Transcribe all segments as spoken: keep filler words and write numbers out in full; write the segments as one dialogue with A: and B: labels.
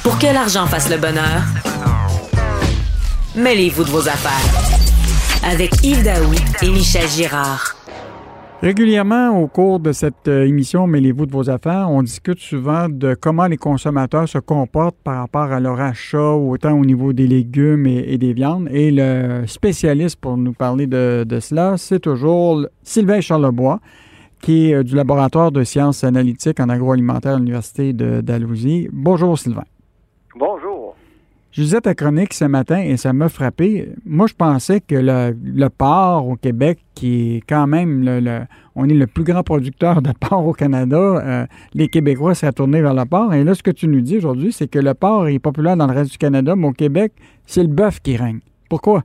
A: Pour que l'argent fasse le bonheur, mêlez-vous de vos affaires. Avec Yves Daoui et Michel Girard.
B: Régulièrement, au cours de cette émission Mêlez-vous de vos affaires, on discute souvent de comment les consommateurs se comportent par rapport à leur achat, autant au niveau des légumes et, et des viandes. Et le spécialiste pour nous parler de, de cela, c'est toujours Sylvain Charlebois, qui est du laboratoire de sciences analytiques en agroalimentaire à l'Université de Dalhousie. Bonjour Sylvain.
C: Bonjour.
B: Je lisais ta chronique ce matin et ça m'a frappé. Moi, je pensais que le, le porc au Québec, qui est quand même, le, le, on est le plus grand producteur de porc au Canada, euh, les Québécois seraient tournés vers le porc. Et là, ce que tu nous dis aujourd'hui, c'est que le porc est populaire dans le reste du Canada, mais au Québec, c'est le bœuf qui règne. Pourquoi?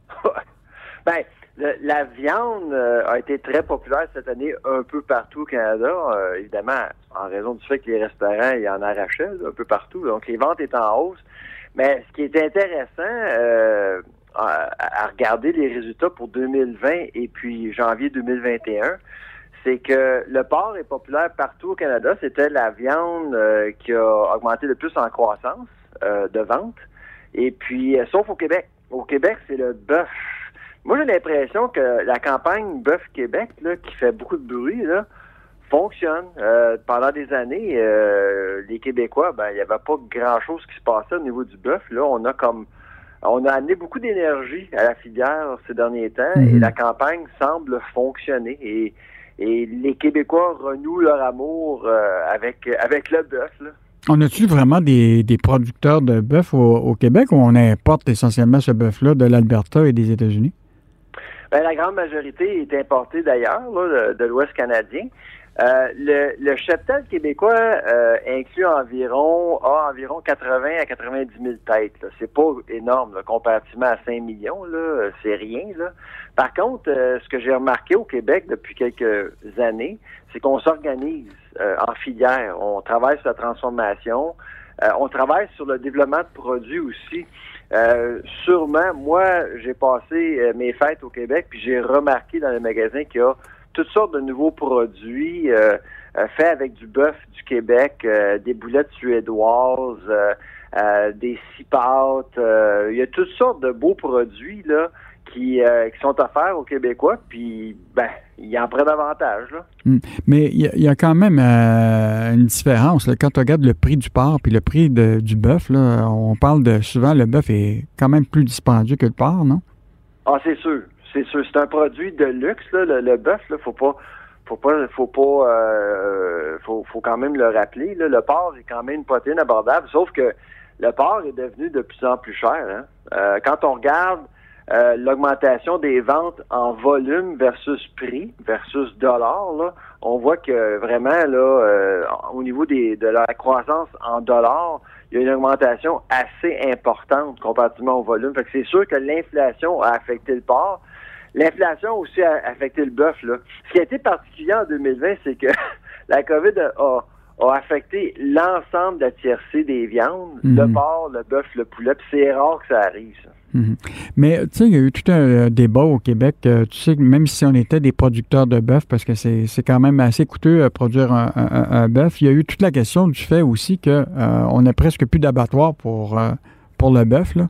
C: Bien, le, la viande euh, a été très populaire cette année un peu partout au Canada, euh, évidemment, en raison du fait que les restaurants y en arrachaient là, un peu partout. Donc, les ventes étaient en hausse. Mais ce qui est intéressant euh, à, à regarder les résultats pour deux mille vingt et puis janvier deux mille vingt et un, c'est que le porc est populaire partout au Canada. C'était la viande euh, qui a augmenté le plus en croissance euh, de vente. Et puis, euh, sauf au Québec. Au Québec, c'est le bœuf. Moi, j'ai l'impression que la campagne Bœuf Québec, là, qui fait beaucoup de bruit, là, fonctionne. Euh, pendant des années, euh, les Québécois, ben, il n'y avait pas grand-chose qui se passait au niveau du bœuf. Là, on a comme, on a amené beaucoup d'énergie à la filière ces derniers temps mm-hmm. et la campagne semble fonctionner. Et, et les Québécois renouent leur amour euh, avec avec le bœuf. Là.
B: On a-tu vraiment des, des producteurs de bœuf au, au Québec ou on importe essentiellement ce bœuf-là de l'Alberta et des États-Unis?
C: Ben, la grande majorité est importée d'ailleurs, là, de, de l'Ouest canadien. Euh, le, le cheptel québécois euh, inclut environ a environ quatre-vingts à quatre-vingt-dix mille têtes. Là. C'est pas énorme là, comparativement à cinq millions, là, c'est rien. Là. Par contre, euh, ce que j'ai remarqué au Québec depuis quelques années, c'est qu'on s'organise euh, en filière. On travaille sur la transformation, euh, on travaille sur le développement de produits aussi. Euh, sûrement, moi, j'ai passé euh, mes fêtes au Québec, puis j'ai remarqué dans les magasins qu'il y a toutes sortes de nouveaux produits euh, euh, faits avec du bœuf du Québec, euh, des boulettes suédoises, euh, euh, des six pâtes. Euh, il y a toutes sortes de beaux produits là qui, euh, qui sont offerts aux Québécois, puis ben il en prend davantage. Là. Mmh.
B: Mais il y, y a quand même euh, une différence. Là, quand tu regardes le prix du porc puis le prix de, du bœuf, là, on parle de souvent le bœuf est quand même plus dispendieux que le porc, non?
C: Ah, c'est sûr. C'est sûr, c'est un produit de luxe, là, le, le bœuf, là, faut pas, faut pas, faut pas, euh, faut, faut quand même le rappeler, là, le porc est quand même une protéine abordable, sauf que le porc est devenu de plus en plus cher, hein. Euh, quand on regarde euh, l'augmentation des ventes en volume versus prix, versus dollar, là, on voit que vraiment, là, euh, au niveau des, de la croissance en dollars, il y a une augmentation assez importante comparativement au volume. Fait que c'est sûr que l'inflation a affecté le porc. L'inflation aussi a affecté le bœuf, là. Ce qui a été particulier en deux mille vingt, c'est que la COVID a, a affecté l'ensemble de la tiercé des viandes, mm-hmm. le porc, le bœuf, le poulet, puis c'est rare que ça arrive, ça.
B: Mm-hmm. Mais, tu sais, il y a eu tout un euh, débat au Québec. Euh, tu sais, même si on était des producteurs de bœuf, parce que c'est, c'est quand même assez coûteux euh, produire un, un, un bœuf, il y a eu toute la question du fait aussi qu'on euh, n'a presque plus d'abattoir pour, euh, pour le bœuf, là.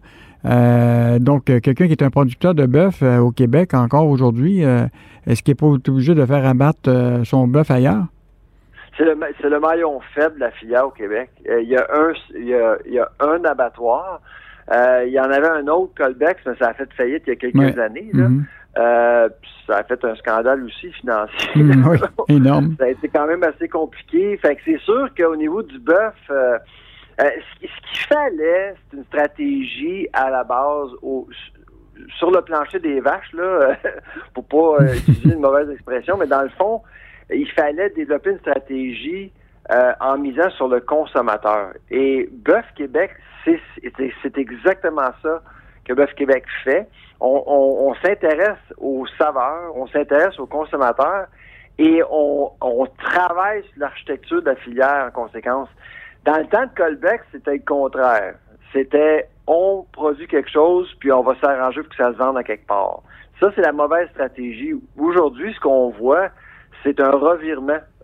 B: Euh, donc, euh, quelqu'un qui est un producteur de bœuf euh, au Québec encore aujourd'hui, euh, est-ce qu'il n'est pas obligé de faire abattre euh, son bœuf ailleurs?
C: C'est le, c'est le maillon faible de la filière au Québec. Euh, il y a un, il y a, il y a un abattoir. Euh, il y en avait un autre, Colbex, mais ça a fait faillite il y a quelques ouais. années. Là. Mm-hmm. Euh, ça a fait un scandale aussi financier.
B: Mmh, oui, énorme.
C: Ça a été quand même assez compliqué. Fait que c'est sûr qu'au niveau du bœuf, euh, Euh, ce, ce qu'il fallait, c'est une stratégie à la base au, sur le plancher des vaches, là, pour pas euh, utiliser une mauvaise expression, mais dans le fond, il fallait développer une stratégie euh, en misant sur le consommateur. Et Bœuf Québec, c'est, c'est, c'est exactement ça que Bœuf Québec fait. On, on, on s'intéresse aux saveurs, on s'intéresse aux consommateurs et on, on travaille sur l'architecture de la filière en conséquence. Dans le temps de Colbex, c'était le contraire. C'était on produit quelque chose, puis on va s'arranger pour que ça se vende à quelque part. Ça, c'est la mauvaise stratégie. Aujourd'hui, ce qu'on voit, c'est un revirement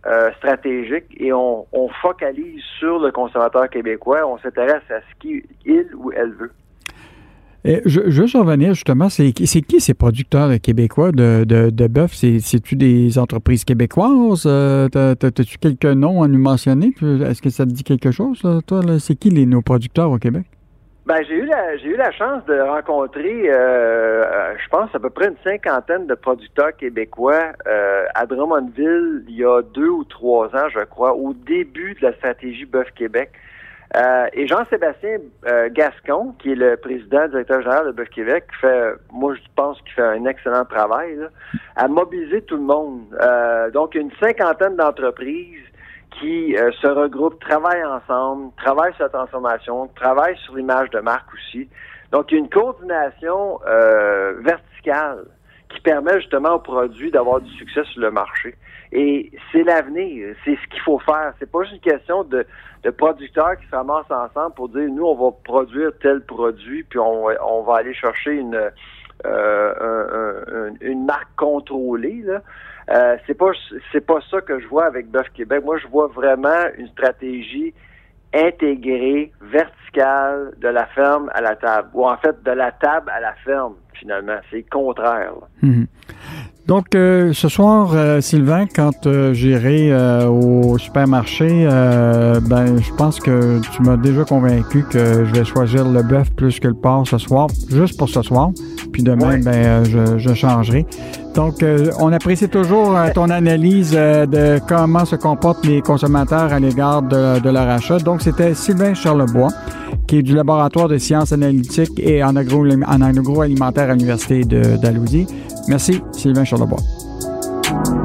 C: euh, stratégique et on, on focalise sur le consommateur québécois. On s'intéresse à ce qu'il ou elle veut.
B: Et je, je veux revenir justement, c'est, c'est qui ces producteurs québécois de, de, de bœuf? C'est, c'est-tu des entreprises québécoises? Euh, t'as, t'as, t'as-tu quelques noms à nous mentionner? Est-ce que ça te dit quelque chose, là, toi? Là? C'est qui les, nos producteurs au Québec?
C: Ben, j'ai eu la, j'ai eu la chance de rencontrer, euh, je pense, à peu près une cinquantaine de producteurs québécois euh, à Drummondville il y a deux ou trois ans, je crois, au début de la stratégie Bœuf Québec. Euh, et Jean-Sébastien euh, Gascon, qui est le président, directeur général de Bœuf Québec, fait, moi je pense qu'il fait un excellent travail, là, à mobiliser tout le monde. Euh, donc, une cinquantaine d'entreprises qui euh, se regroupent, travaillent ensemble, travaillent sur la transformation, travaillent sur l'image de marque aussi. Donc, il y a une coordination euh, verticale qui permet justement aux produits d'avoir du succès sur le marché. Et c'est l'avenir, c'est ce qu'il faut faire. C'est pas juste une question de, de producteurs qui se ramassent ensemble pour dire, nous, on va produire tel produit, puis on, on va aller chercher une, euh, un, un, une marque contrôlée, là. Euh, c'est pas c'est pas ça que je vois avec Bœuf Québec. Moi, je vois vraiment une stratégie intégrée, verticale, de la ferme à la table. Ou en fait, de la table à la ferme, finalement. C'est le contraire.
B: Mmh. Donc, euh, ce soir, euh, Sylvain, quand euh, j'irai euh, au supermarché, euh, ben, je pense que tu m'as déjà convaincu que je vais choisir le bœuf plus que le porc ce soir, juste pour ce soir. Puis demain, oui. ben, je, je changerai. Donc, euh, on apprécie toujours euh, ton analyse euh, de comment se comportent les consommateurs à l'égard de, de leur achat. Donc, c'était Sylvain Charlebois, qui est du laboratoire de sciences analytiques et en, agro, en agroalimentaire à l'Université de Dalhousie. Merci, Sylvain Charlebois.